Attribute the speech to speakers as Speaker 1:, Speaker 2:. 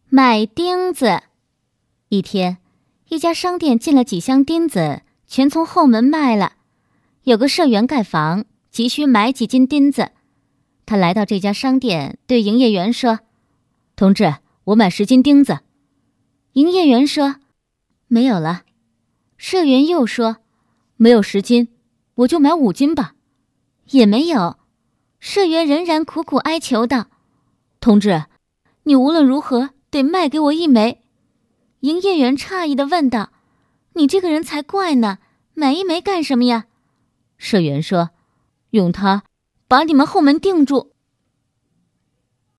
Speaker 1: 卖钉子。一天，一家商店进了几箱钉子，全从后门卖了。有个社员盖房，急需买几斤钉子。他来到这家商店，对营业员说：“同志，我买10斤钉子。”营业员说：“没有了。”社员又说：“没有10斤，我就买5斤吧。”也没有。社员仍然苦苦哀求道：“同志，你无论如何得卖给我1枚。”营业员诧异地问道：“你这个人才怪呢，买1枚干什么呀？”社员说：“用它把你们后门钉住。”